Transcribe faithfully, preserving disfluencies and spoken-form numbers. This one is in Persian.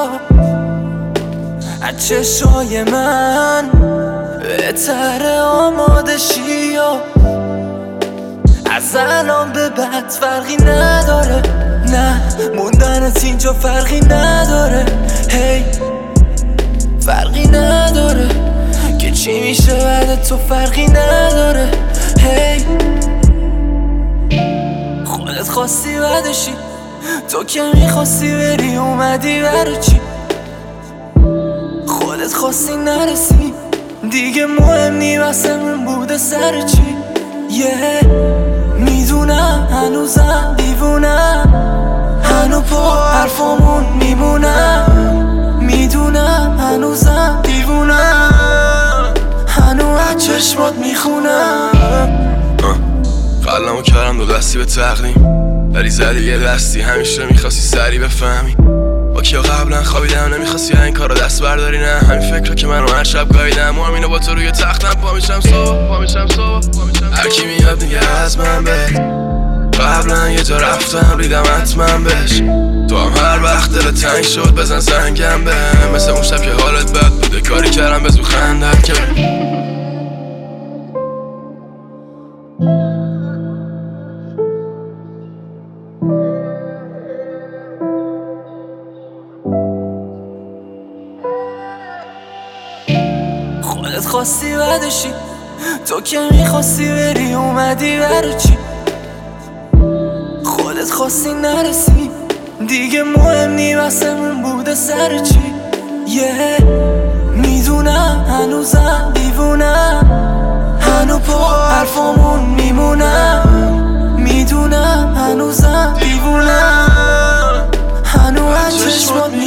از چشای من بهتره آماده شی از الان به بعد فرقی نداره، نه موندنت اینجا فرقی نداره، هی فرقی نداره که چی میشه بعد تو فرقی نداره، هی خودت خواستی بعدشی، تو که میخواستی بری اومدی برای چی؟ خودت خواستی نرسی دیگه مهم نی واسمون بوده سر چی؟ یه yeah. میدونم هنوزم دیوونم، هنو پا حرفامون میمونم، میدونم هنوزم دیوونم، هنو از چشمات میخونم. قلمو کردم دو دستی به تقدیم، ولی زدی یه دستی، همیشه میخواستی سری بفهمی با کیا قبلا خوابیدم، نمیخواستی این کارو دست برداری، نه همین فکر که من رو هر شب گاهیدم، همینو با تو روی تختم پا میشم صبح پا میشم صبح هرکی میاد میگه از من به قبلا یه جا رفتم ریدم حتما بهش، تو هم هر وقت دل تنگ شد بزن سنگم به مثل اون شب که حالت بد بوده کاری کردم به زو خندت که خودت خواستی بعدشی، تو که میخواستی بری اومدی برای چی؟ خودت خواستی نرسی دیگه مهم نی واسمون بوده سر چی؟ یه yeah. میدونم هنوزم دیوونم، هنو پا حرفامون میمونم، میدونم هنوزم دیوونم، هنو از چشمات